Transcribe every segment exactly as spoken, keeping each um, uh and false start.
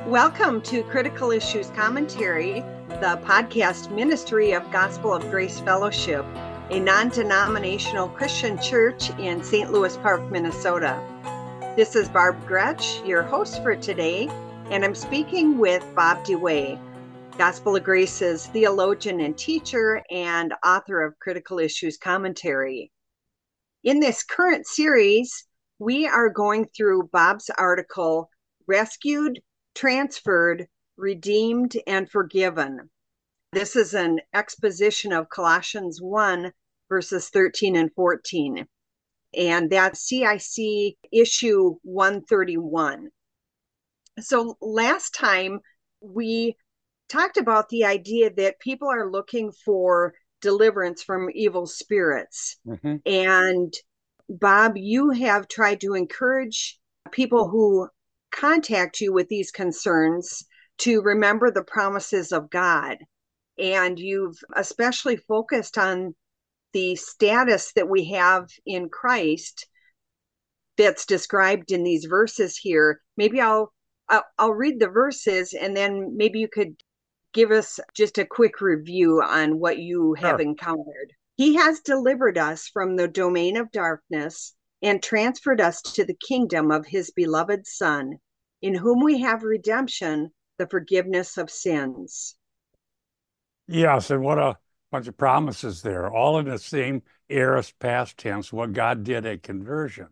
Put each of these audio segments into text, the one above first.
Welcome to Critical Issues Commentary, the podcast ministry of Gospel of Grace Fellowship, a non-denominational Christian church in Saint Louis Park, Minnesota. This is Barb Gretsch, your host for today, and I'm speaking with Bob DeWaay, Gospel of Grace's theologian and teacher and author of Critical Issues Commentary. In this current series, we are going through Bob's article, Rescued, Transferred, Redeemed, and Forgiven. This is an exposition of Colossians one, verses thirteen and fourteen. And that's C I C issue one thirty-one. So last time we talked about the idea that people are looking for deliverance from evil spirits. Mm-hmm. And Bob, you have tried to encourage people who contact you with these concerns to remember the promises of God. And you've especially focused on the status that we have in Christ that's described in these verses here. Maybe I'll I'll, I'll read the verses, and then maybe you could give us just a quick review on what you have sure. encountered. He has delivered us from the domain of darkness and transferred us to the kingdom of his beloved Son, in whom we have redemption, the forgiveness of sins. Yes, and what a bunch of promises there, all in the same aorist past tense, what God did at conversion.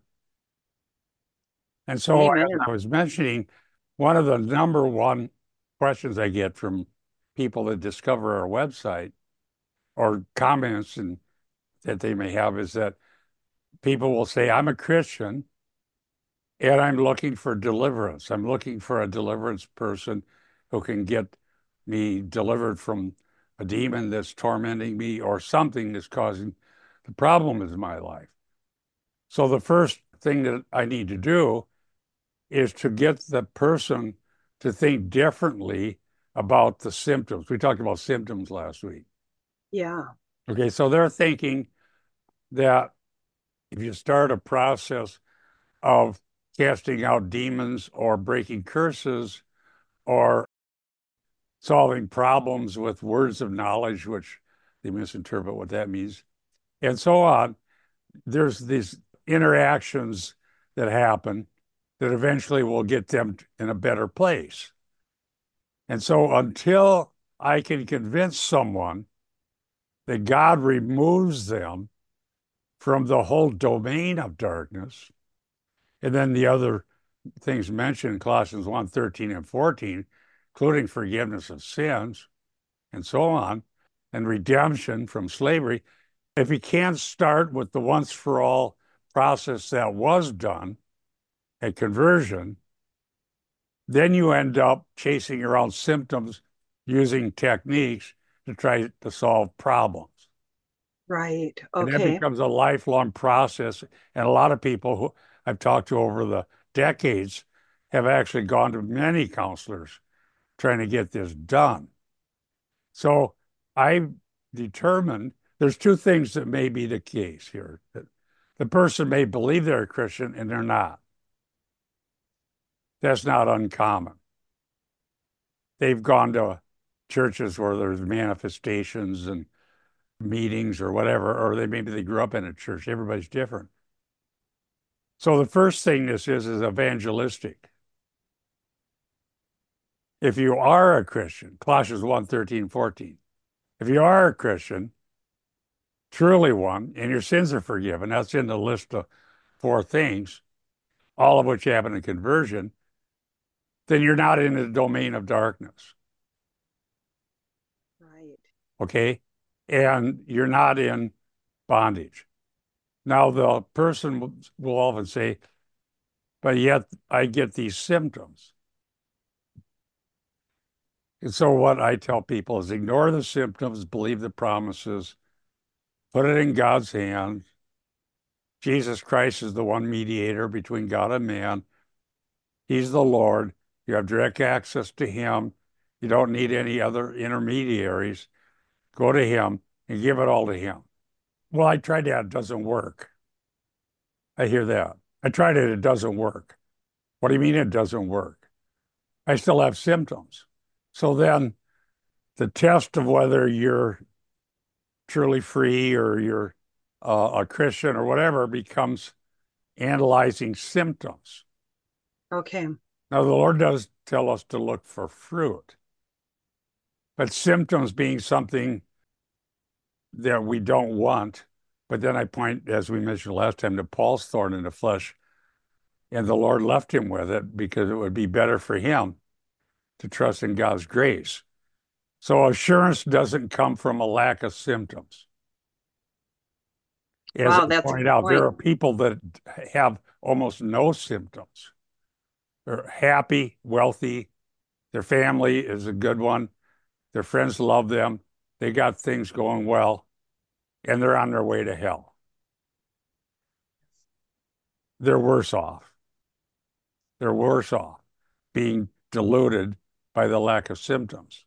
And so I, I was mentioning, one of the number one questions I get from people that discover our website or comments and that they may have is that people will say, I'm a Christian and I'm looking for deliverance. I'm looking for a deliverance person who can get me delivered from a demon that's tormenting me or something that's causing the problem in my life. So the first thing that I need to do is to get the person to think differently about the symptoms. We talked about symptoms last week. Yeah. Okay, so they're thinking that if you start a process of casting out demons or breaking curses or solving problems with words of knowledge, which they misinterpret what that means, and so on, there's these interactions that happen that eventually will get them in a better place. And so until I can convince someone that God removes them from the whole domain of darkness, and then the other things mentioned in Colossians one, thirteen and fourteen, including forgiveness of sins and so on, and redemption from slavery, if he can't start with the once for all process that was done at conversion, then you end up chasing around symptoms using techniques to try to solve problems. Right. Okay. And that becomes a lifelong process. And a lot of people who I've talked to over the decades have actually gone to many counselors trying to get this done. So I determined there's two things that may be the case here. That the person may believe they're a Christian and they're not. That's not uncommon. They've gone to churches where there's manifestations and meetings or whatever, or they maybe they grew up in a church. Everybody's different. So the first thing this is is evangelistic. If you are a Christian, Colossians one, thirteen, fourteen, if you are a Christian, truly one, and your sins are forgiven, that's in the list of four things, all of which happen in conversion, then you're not in the domain of darkness. Right. Okay? And you're not in bondage. Now, the person will often say, but yet I get these symptoms. And so what I tell people is ignore the symptoms, believe the promises, put it in God's hands. Jesus Christ is the one mediator between God and man. He's the Lord. You have direct access to him. You don't need any other intermediaries. Go to him and give it all to him. Well, I tried that. It doesn't work. I hear that. I tried it. It doesn't work. What do you mean it doesn't work? I still have symptoms. So then the test of whether you're truly free or you're uh, a Christian or whatever becomes analyzing symptoms. Okay. Now, the Lord does tell us to look for fruit, but symptoms being something that we don't want. But then I point, as we mentioned last time, to Paul's thorn in the flesh, and the Lord left him with it because it would be better for him to trust in God's grace. So assurance doesn't come from a lack of symptoms. As Wow, I that's a pointed good out, there point. are people that have almost no symptoms. They're happy, wealthy, their family is a good one, their friends love them, they got things going well, and they're on their way to hell. They're worse off. They're worse off being deluded by the lack of symptoms.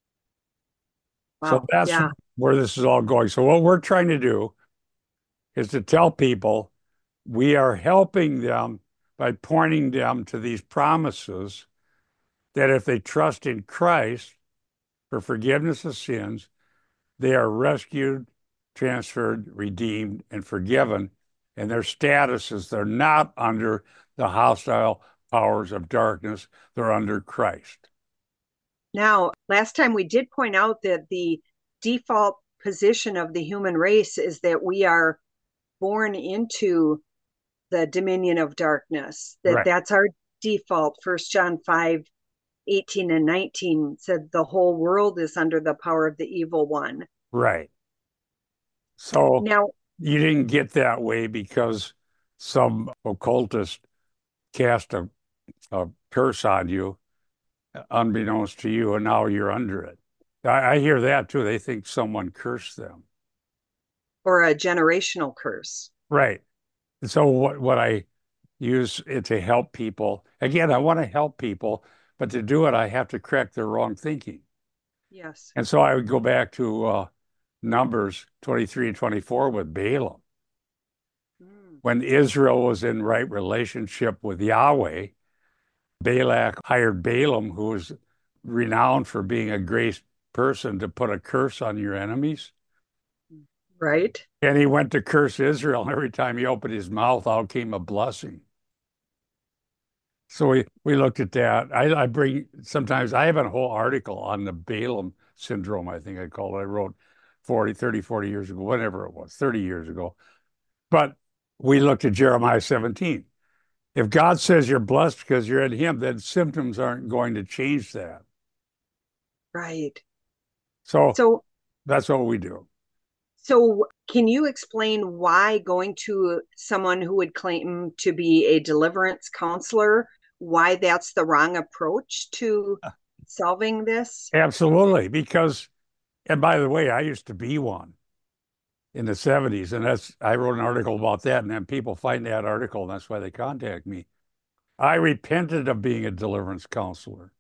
So Wow. that's Yeah. where this is all going. So what we're trying to do is to tell people we are helping them by pointing them to these promises that if they trust in Christ for forgiveness of sins, they are rescued, transferred, redeemed, and forgiven. And their status is they're not under the hostile powers of darkness, they're under Christ. Now, last time we did point out that the default position of the human race is that we are born into the dominion of darkness, that Right, that's our default. First John five eighteen and nineteen said the whole world is under the power of the evil one. right. So Now, you didn't get that way because some occultist cast a, a curse on you, unbeknownst to you, and now you're under it. I, I hear that too. They think someone cursed them. or a generational curse. Right. So what what I use it to help people. Again, I want to help people, but to do it, I have to correct their wrong thinking. Yes. And so I would go back to uh, Numbers twenty-three and twenty-four with Balaam. Mm. When Israel was in right relationship with Yahweh, Balak hired Balaam, who was renowned for being a grace person, to put a curse on your enemies. Right. And he went to curse Israel, and every time he opened his mouth, out came a blessing. So we, we looked at that. I, I bring sometimes I have a whole article on the Balaam syndrome, I think I call it. I wrote forty, thirty, forty years ago, whatever it was, thirty years ago. But we looked at Jeremiah seventeen. If God says you're blessed because you're in him, then symptoms aren't going to change that. Right. So So, that's what we do. so can you explain why going to someone who would claim to be a deliverance counselor, why that's the wrong approach to solving this? Absolutely. Because, and by the way, I used to be one in the seventies, and that's I wrote an article about that, and then people find that article, and that's why they contact me. I repented of being a deliverance counselor.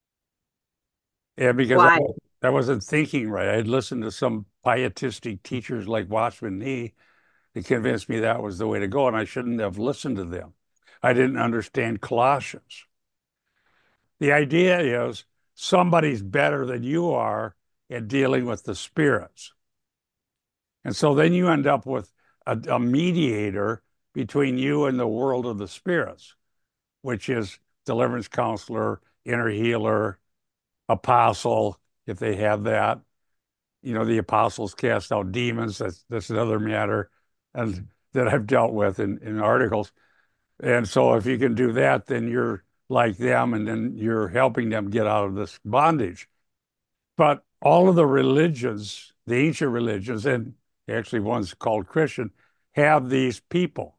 Yeah, because I, Why? I wasn't thinking right. I had listened to some pietistic teachers like Watchman Nee that convinced me that was the way to go, and I shouldn't have listened to them. I didn't understand Colossians. The idea is somebody's better than you are at dealing with the spirits. And so then you end up with a, a mediator between you and the world of the spirits, which is deliverance counselor, inner healer, apostle, if they have that. You know, the apostles cast out demons. That's that's another matter, and that I've dealt with in, in articles. And so if you can do that, then you're like them, and then you're helping them get out of this bondage. But all of the religions, the ancient religions, and actually one's called Christian, have these people.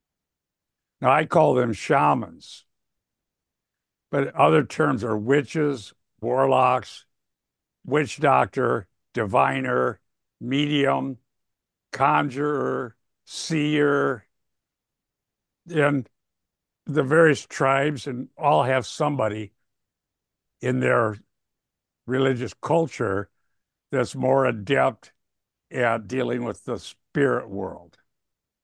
Now I call them shamans, but other terms are witches, warlocks, witch doctor, diviner, medium, conjurer, seer, and the various tribes, and all have somebody in their religious culture that's more adept at dealing with the spirit world.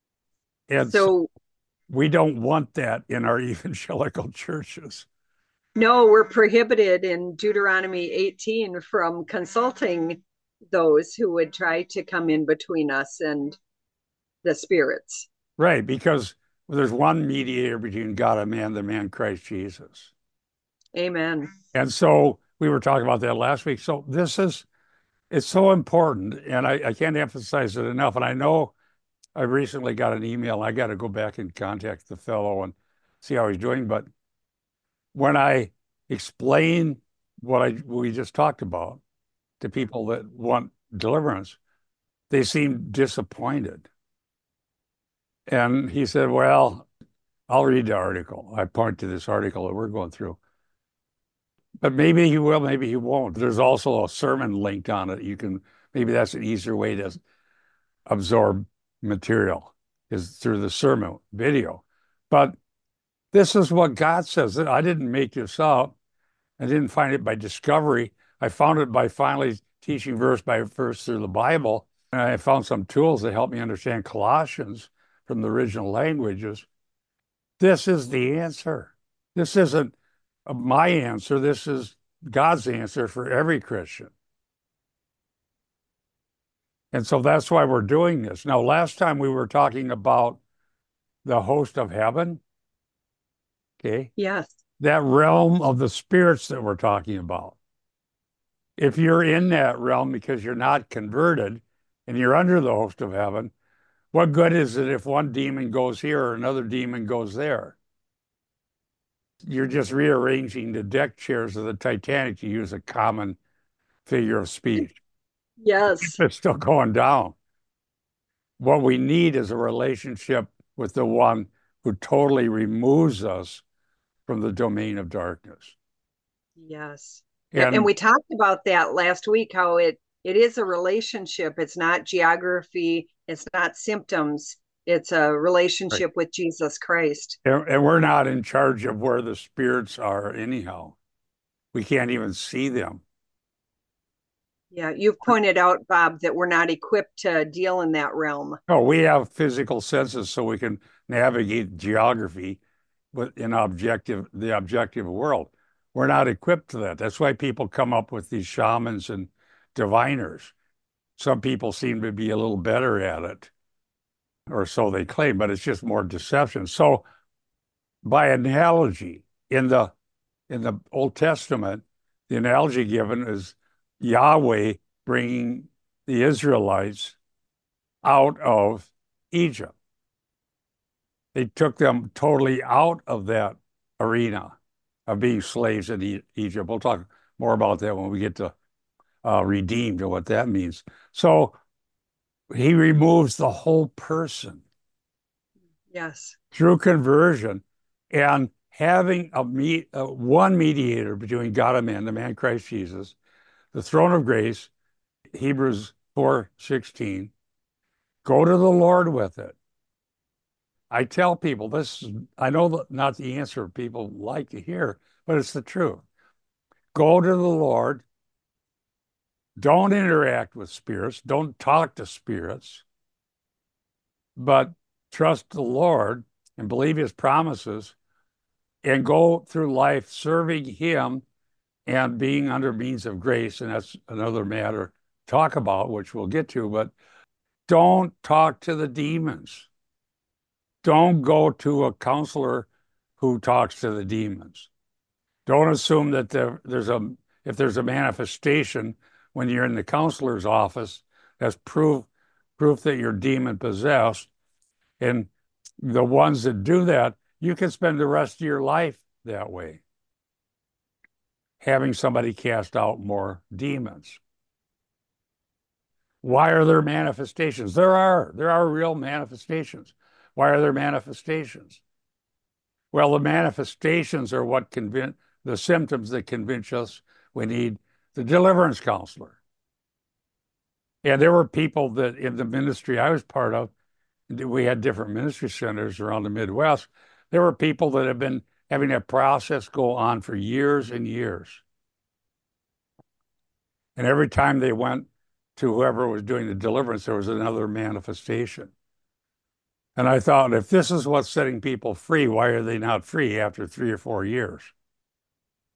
And so So, we don't want that in our evangelical churches. No, we're prohibited in Deuteronomy eighteen from consulting those who would try to come in between us and the spirits. Right, because there's one mediator between God and man, the man Christ Jesus. Amen. And so we were talking about that last week. So this is, it's so important, and I, I can't emphasize it enough. And I know I recently got an email. I got to go back and contact the fellow and see how he's doing. But when I explain what I we just talked about to people that want deliverance, they seem disappointed. And he said, well, I'll read the article. I point to this article that we're going through. But maybe he will, maybe he won't. There's also a sermon linked on it. You can, maybe that's an easier way to absorb material is through the sermon video. But this is what God says. I didn't make this up. I didn't find it by discovery. I found it by finally teaching verse by verse through the Bible. And I found some tools that help me understand Colossians from the original languages. This is the answer. This isn't my answer. This is God's answer for every Christian. And so that's why we're doing this. Now, last time we were talking about the host of heaven. Okay. Yes. That realm of the spirits that we're talking about. If you're in that realm because you're not converted and you're under the host of heaven, what good is it if one demon goes here or another demon goes there? You're just rearranging the deck chairs of the Titanic, to use a common figure of speech. Yes. It's still going down. What we need is a relationship with the one who totally removes us from the domain of darkness. Yes. And, and we talked about that last week, how it it is a relationship. It's not geography, it's not symptoms. It's a relationship right. with Jesus Christ. And, and we're not in charge of where the spirits are anyhow. We can't even see them. Yeah, you've pointed out, Bob, that we're not equipped to deal in that realm. No, we have physical senses so we can navigate geography in objective, the objective world. We're not equipped to that. That's why people come up with these shamans and diviners. Some people seem to be a little better at it, or so they claim, but it's just more deception. So by analogy, in the in the Old Testament, the analogy given is Yahweh bringing the Israelites out of Egypt. They took them totally out of that arena of being slaves in e- Egypt. We'll talk more about that when we get to uh, redeemed and what that means. So he removes the whole person. Yes. Through conversion and having a me- uh, one mediator between God and man, the man Christ Jesus, the throne of grace, Hebrews four sixteen. Go to the Lord with it. I tell people this, I know not the answer people like to hear, but it's the truth. Go to the Lord. Don't interact with spirits. Don't talk to spirits, but trust the Lord and believe his promises and go through life serving him and being under means of grace. And that's another matter to talk about, which we'll get to, but don't talk to the demons. Don't go to a counselor who talks to the demons. Don't assume that there, there's a, if there's a manifestation when you're in the counselor's office, that's proof, proof that you're demon possessed. And the ones that do that, you can spend the rest of your life that way, having somebody cast out more demons. Why are there manifestations? There are. There are real manifestations. Why are there manifestations? Well, the manifestations are what convince, the symptoms that convince us we need the deliverance counselor. And there were people that in the ministry I was part of, we had different ministry centers around the Midwest. There were people that have been having that process go on for years and years. And every time they went to whoever was doing the deliverance, there was another manifestation. And I thought, if this is what's setting people free, why are they not free after three or four years?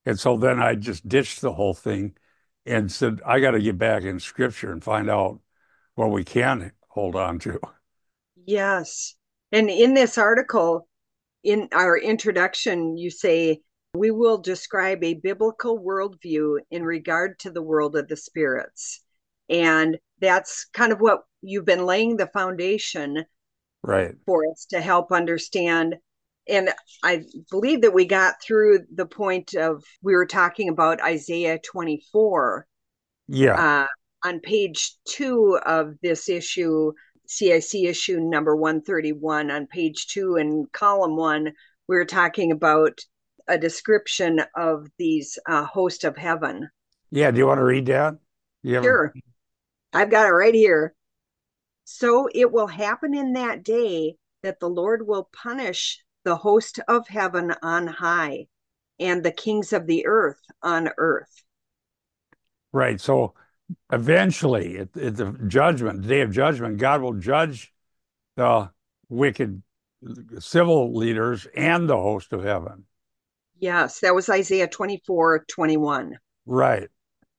And so then I just ditched the whole thing and said, I got to get back in scripture and find out what we can hold on to. Yes. And in this article, in our introduction, you say, we will describe a biblical worldview in regard to the world of the spirits. And that's kind of what you've been laying the foundation Right. for us to help understand. And I believe that we got through the point of, we were talking about Isaiah twenty-four. Yeah. Uh, on page two of this issue, C I C issue number one thirty-one, on page two in column one, we were talking about a description of these uh, host of heaven. Yeah. Do you want to read that? You have Sure, I've got it right here. So it will happen in that day that the Lord will punish the host of heaven on high and the kings of the earth on earth. right. So eventually, at, at the judgment, the day of judgment, God will judge the wicked civil leaders and the host of heaven. Yes, that was Isaiah twenty-four twenty-one. Right.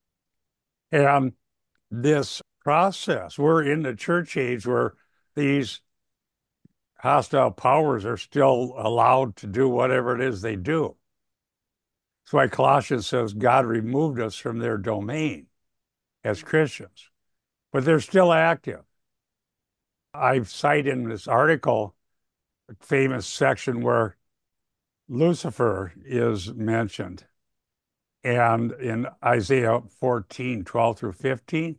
And this process, we're in the church age where these hostile powers are still allowed to do whatever it is they do. That's why Colossians says God removed us from their domain as Christians, but they're still active. I cite in this article a famous section where Lucifer is mentioned. And in Isaiah fourteen, twelve through fifteen,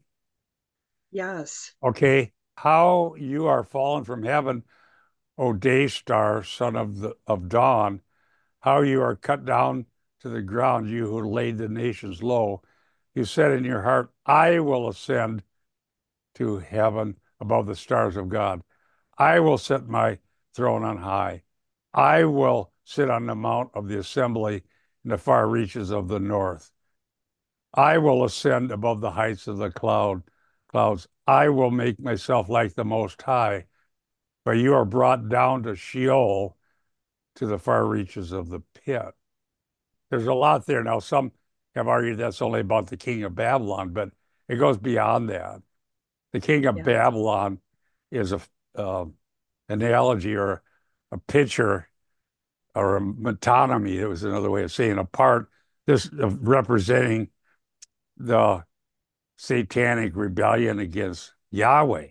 Yes. okay, how you are fallen from heaven, O day star, son of the of dawn, how you are cut down to the ground, you who laid the nations low. You said in your heart, I will ascend to heaven above the stars of God. I will set my throne on high. I will sit on the mount of the assembly in the far reaches of the north. I will ascend above the heights of the cloud clouds. I will make myself like the Most High, but you are brought down to Sheol, to the far reaches of the pit. There's a lot there. Now, some have argued that's only about the king of Babylon, but it goes beyond that. The king of Yeah. Babylon is a uh, analogy or a picture or a metonymy. It was another way of saying a part, this of representing the satanic rebellion against Yahweh.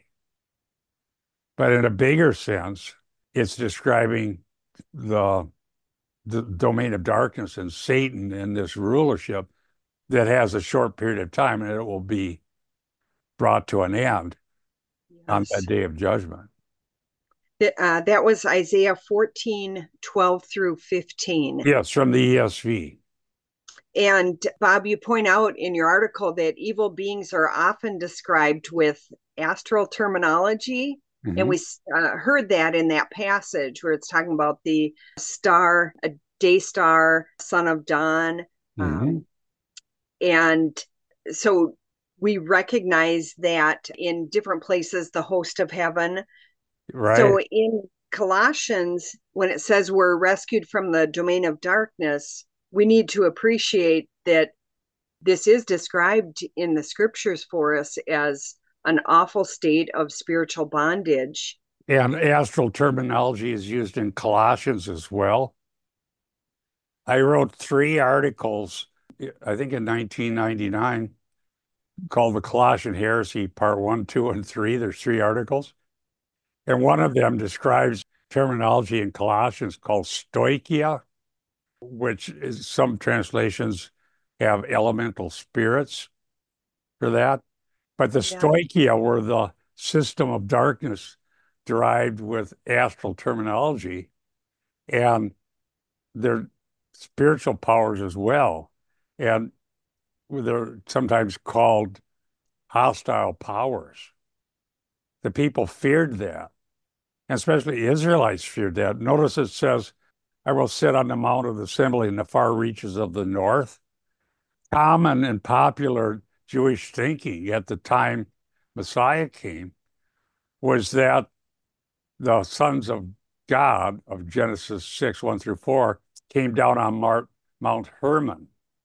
But in a bigger sense, it's describing the, the domain of darkness and Satan and this rulership that has a short period of time and it will be brought to an end on Yes. that day of judgment. Uh, that was Isaiah fourteen twelve through fifteen. Yes, from the E S V. And Bob, you point out in your article that evil beings are often described with astral terminology. Mm-hmm. And we uh, heard that in that passage where it's talking about the star, a day star, son of dawn. Mm-hmm. Um, and so we recognize that in different places, the host of heaven. Right. So in Colossians, when it says we're rescued from the domain of darkness, we need to appreciate that this is described in the scriptures for us as an awful state of spiritual bondage. And astral terminology is used in Colossians as well. I wrote three articles, I think in nineteen ninety-nine, called The Colossian Heresy, Part One, Two, and Three. There's three articles. And one of them describes terminology in Colossians called stoichia, which is some translations have elemental spirits for that. But the Yeah. stoichia were the system of darkness derived with astral terminology, and they're spiritual powers as well. And they're sometimes called hostile powers. The people feared that, and especially Israelites feared that. Notice it says, I will sit on the mount of the assembly in the far reaches of the north. Common and popular Jewish thinking at the time Messiah came was that the sons of God of Genesis six, one through four, came down on Mount Hermon.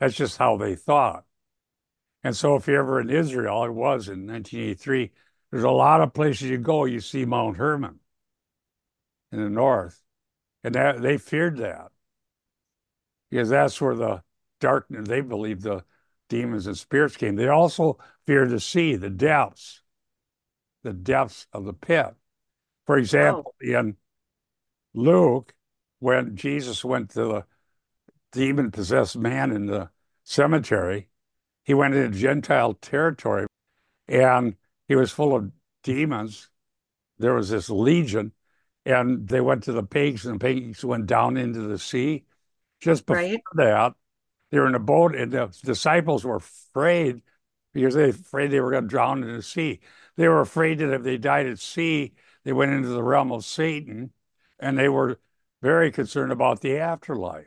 That's just how they thought. And so if you're ever in Israel, it was in nineteen eighty-three, there's a lot of places you go, you see Mount Hermon in the north. And that, they feared that because that's where the darkness, they believed the demons and spirits came. They also feared the sea, the depths, the depths of the pit. For example, oh. in Luke, when Jesus went to the demon-possessed man in the cemetery, he went into Gentile territory and he was full of demons. There was this legion, and they went to the pigs, and the pigs went down into the sea. Just before right. that, they were in a boat, and the disciples were afraid because they were afraid they were going to drown in the sea. They were afraid that if they died at sea, they went into the realm of Satan, and they were very concerned about the afterlife.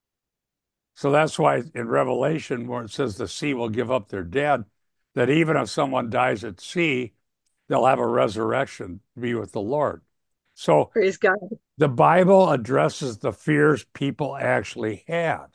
So that's why in Revelation, where it says the sea will give up their dead, that even if someone dies at sea, they'll have a resurrection to be with the Lord. So praise God. The Bible addresses the fears people actually had.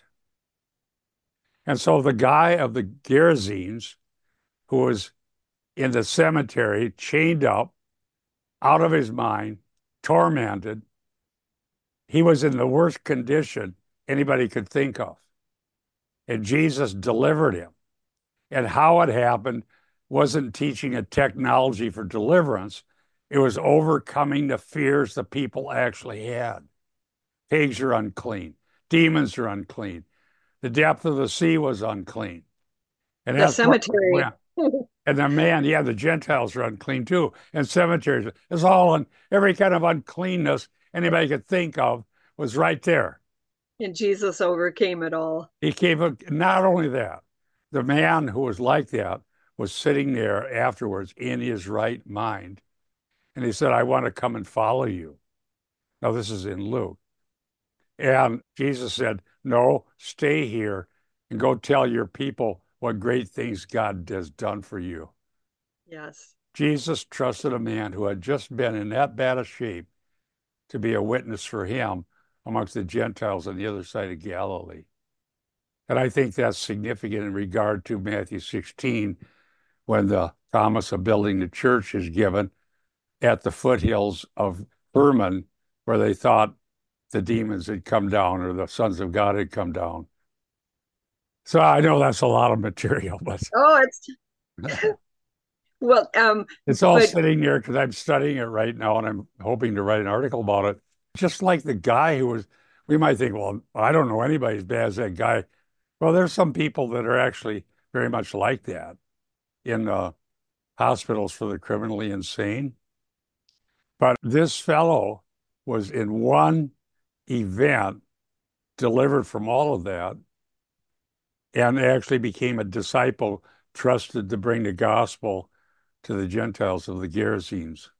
And so the guy of the Gerasenes, who was in the cemetery, chained up, out of his mind, tormented, he was in the worst condition anybody could think of. And Jesus delivered him. And how it happened wasn't teaching a technology for deliverance. It was overcoming the fears the people actually had. Pigs are unclean. Demons are unclean. The depth of the sea was unclean. And the that's cemetery. And the man, yeah, the Gentiles are unclean too. And cemeteries, it's all on every kind of uncleanness anybody could think of was right there. And Jesus overcame it all. He came, not only that, the man who was like that was sitting there afterwards in his right mind. And he said, I want to come and follow you. Now, this is in Luke. And Jesus said, no, stay here and go tell your people what great things God has done for you. Yes. Jesus trusted a man who had just been in that bad a shape to be a witness for him amongst the Gentiles on the other side of Galilee. And I think that's significant in regard to Matthew sixteen, when the promise of building the church is given at the foothills of Hermon, where they thought the demons had come down or the sons of God had come down. So I know that's a lot of material, but oh, it's well, um, it's all but... sitting there because I'm studying it right now, and I'm hoping to write an article about it. Just like the guy who was, we might think, well, I don't know anybody as bad as that guy. Well, there's some people that are actually very much like that in uh, hospitals for the criminally insane. But this fellow was in one event delivered from all of that and actually became a disciple trusted to bring the gospel to the Gentiles of the Gerasenes.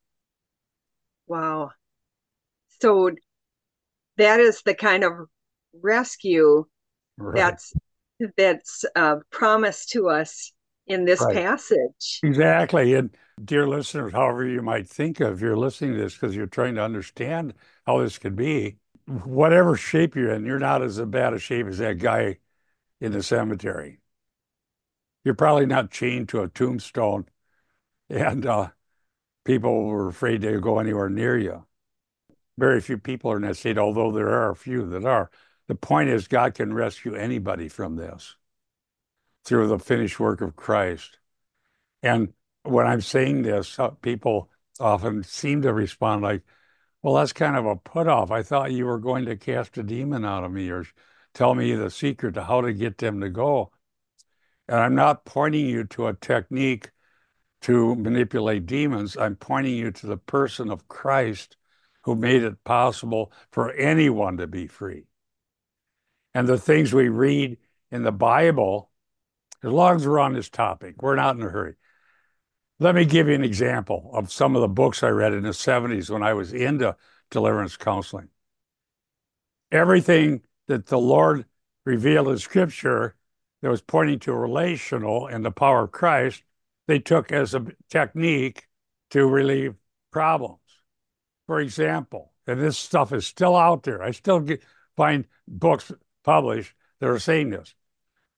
Wow. So that is the kind of rescue right. that's that's uh, promised to us in this right. passage. Exactly. And dear listeners, however you might think of, you're listening to this because you're trying to understand how this could be. Whatever shape you're in, you're not as bad a shape as that guy in the cemetery. You're probably not chained to a tombstone and uh, people were afraid to go anywhere near you. Very few people are in that state, although there are a few that are. The point is God can rescue anybody from this through the finished work of Christ. And when I'm saying this, people often seem to respond like, well, that's kind of a put off. I thought you were going to cast a demon out of me or tell me the secret to how to get them to go. And I'm not pointing you to a technique to manipulate demons. I'm pointing you to the person of Christ who made it possible for anyone to be free. And the things we read in the Bible, as long as we're on this topic, we're not in a hurry. Let me give you an example of some of the books I read in the seventies when I was into deliverance counseling. Everything that the Lord revealed in Scripture that was pointing to a relational and the power of Christ, they took as a technique to relieve problems. For example, and this stuff is still out there. I still get, find books published that are saying this.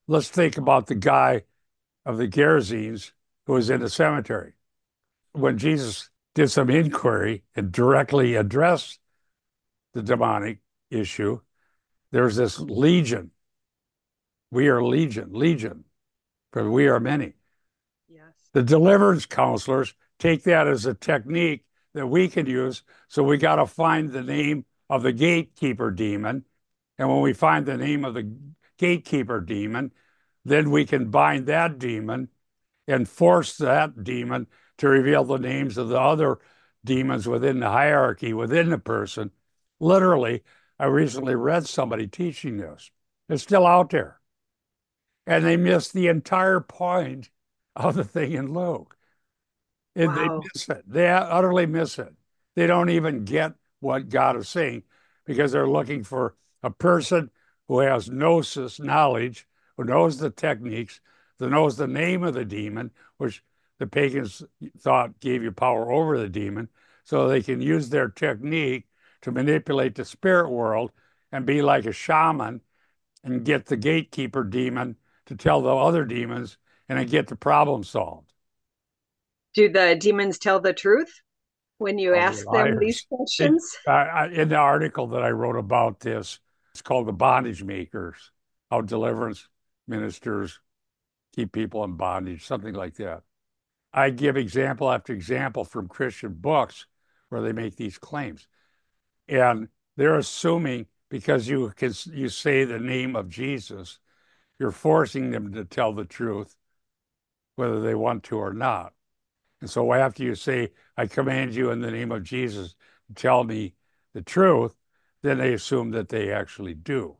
let's think about the guy of the Gerasenes who was in the cemetery. When Jesus did some inquiry and directly addressed the demonic issue, there's this legion. We are legion, legion, because we are many. Yes. The deliverance counselors take that as a technique that we can use. So we got to find the name of the gatekeeper demon. And when we find the name of the gatekeeper demon, then we can bind that demon and force that demon to reveal the names of the other demons within the hierarchy, within the person. Literally, I recently read somebody teaching this. It's still out there. And they missed the entire point of the thing in Luke. And they Wow. miss it. They utterly miss it. They don't even get what God is saying because they're looking for a person who has gnosis knowledge, who knows the techniques, who knows the name of the demon, which the pagans thought gave you power over the demon, so they can use their technique to manipulate the spirit world and be like a shaman and get the gatekeeper demon to tell the other demons and then get the problem solved. Do the demons tell the truth when you Oh, they're ask them these liars. They, questions? uh, in the article that I wrote about this, it's called The Bondage Makers, How Deliverance Ministers Keep People in Bondage, something like that. I give example after example from Christian books where they make these claims. And they're assuming because you can you say the name of Jesus, you're forcing them to tell the truth, whether they want to or not. And so after you say, I command you in the name of Jesus to tell me the truth, then they assume that they actually do.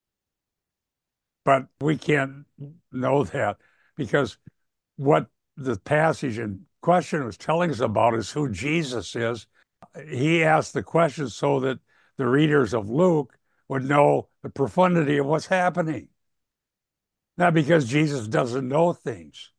But we can't know that because what the passage in question was telling us about is who Jesus is. He asked the question so that the readers of Luke would know the profundity of what's happening. Not because Jesus doesn't know things.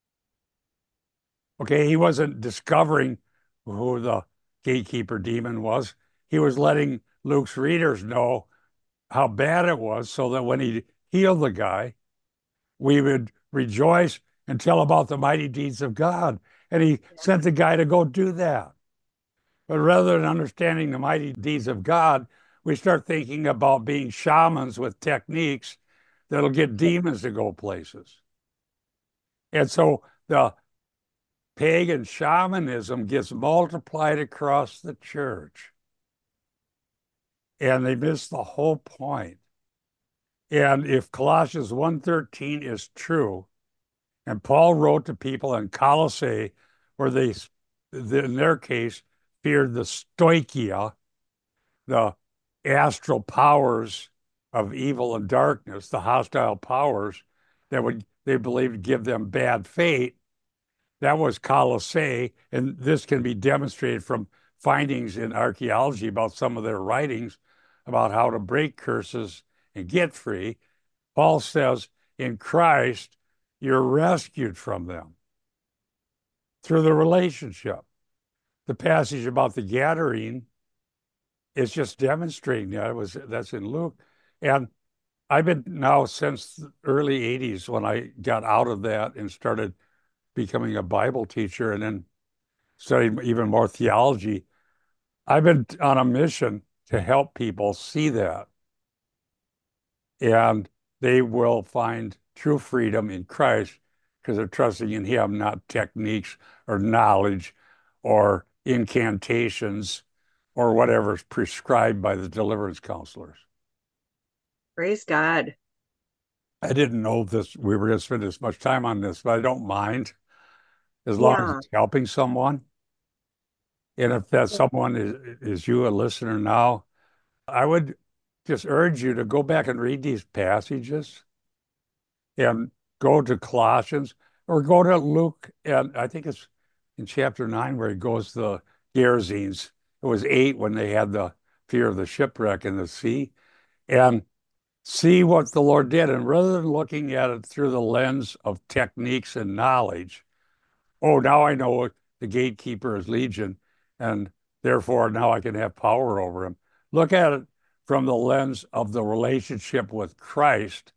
Okay, he wasn't discovering who the gatekeeper demon was. He was letting Luke's readers know how bad it was so that when he healed the guy, we would rejoice and tell about the mighty deeds of God. And he sent the guy to go do that. But rather than understanding the mighty deeds of God, we start thinking about being shamans with techniques that'll get demons to go places. And so the pagan shamanism gets multiplied across the church. And they miss the whole point. And if Colossians one thirteen is true, and Paul wrote to people in Colossae where they, in their case, feared the stoichia, the astral powers of evil and darkness, the hostile powers that would, they believed, give them bad fate. That was Colossae, and this can be demonstrated from findings in archaeology about some of their writings about how to break curses and get free. Paul says, in Christ, you're rescued from them through the relationship. The passage about the Gadarene is just demonstrating that. It was, that's in Luke. And I've been now since the early eighties when I got out of that and started becoming a Bible teacher and then studied even more theology. I've been on a mission to help people see that. And they will find true freedom in Christ because they're trusting in Him, not techniques or knowledge or incantations or whatever's prescribed by the deliverance counselors. Praise God. I didn't know this, we were going to spend this much time on this, but I don't mind as long as Yeah. it's helping someone. And if that someone is, is you, a listener now, I would just urge you to go back and read these passages and go to Colossians or go to Luke. And I think it's in chapter nine where he goes to the Gerasenes. It was eight when they had the fear of the shipwreck in the sea. And see what the Lord did. And rather than looking at it through the lens of techniques and knowledge, oh, now I know the gatekeeper is Legion, and therefore now I can have power over him. Look at it from the lens of the relationship with Christ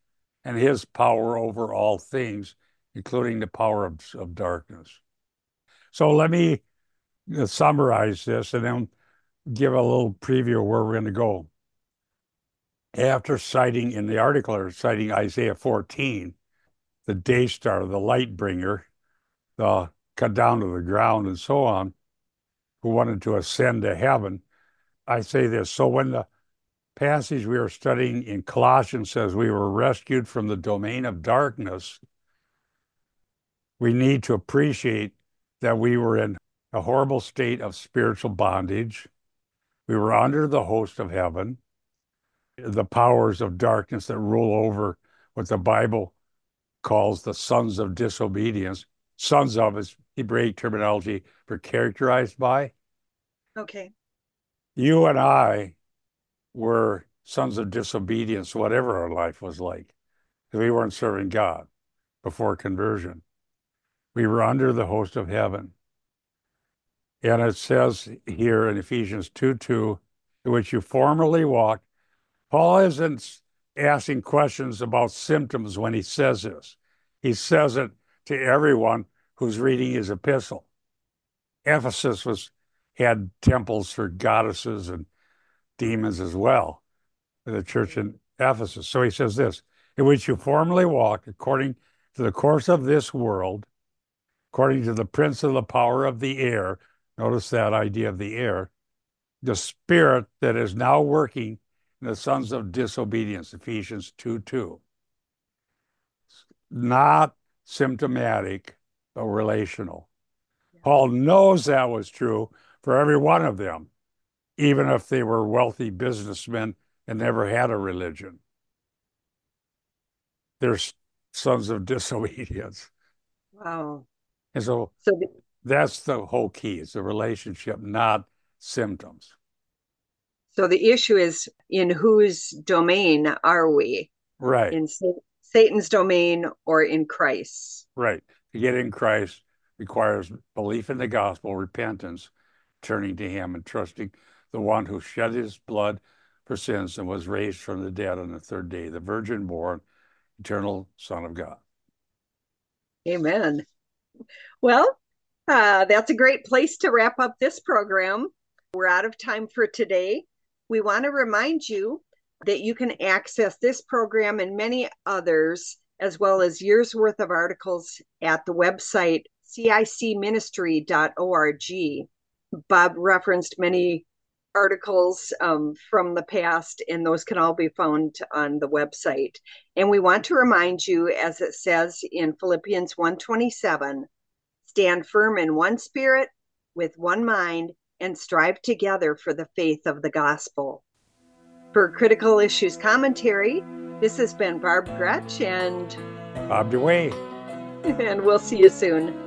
and his power over all things, including the power of, of darkness. So let me summarize this and then give a little preview of where we're going to go. After citing in the article, or citing Isaiah fourteen, the day star, the light bringer, the cut down to the ground and so on, who wanted to ascend to heaven, I say this. So when the passage we are studying in Colossians says we were rescued from the domain of darkness, we need to appreciate that we were in a horrible state of spiritual bondage. We were under the host of heaven, the powers of darkness that rule over what the Bible calls the sons of disobedience. Sons of is Hebraic terminology for characterized by. Okay. You and I were sons of disobedience, whatever our life was like, because we weren't serving God before conversion. We were under the host of heaven. And it says here in Ephesians two two, in which you formerly walked. Paul isn't asking questions about symptoms when he says this. He says it to everyone who's reading his epistle. Ephesus was had temples for goddesses and demons as well, the church in Ephesus. So he says this, in which you formerly walked according to the course of this world, according to the prince of the power of the air. Notice that idea of the air, the spirit that is now working in the sons of disobedience, Ephesians two two. Not symptomatic, but relational. Yeah. Paul knows that was true for every one of them, even if they were wealthy businessmen and never had a religion. They're sons of disobedience. Wow. And so, so the, that's the whole key. It's a relationship, not symptoms. So the issue is, in whose domain are we? Right. In Satan's domain or in Christ's? Right. To get in Christ requires belief in the gospel, repentance, turning to him and trusting the one who shed his blood for sins and was raised from the dead on the third day, the virgin born, eternal Son of God. Amen. Well, uh, that's a great place to wrap up this program. We're out of time for today. We want to remind you that you can access this program and many others, as well as years worth of articles at the website C I C ministry dot org. Bob referenced many articles um, from the past, and those can all be found on the website. And we want to remind you, as it says in Philippians one twenty-seven, stand firm in one spirit, with one mind, and strive together for the faith of the gospel. For Critical Issues Commentary, this has been Barb Gretsch and Bob DeWay. And we'll see you soon.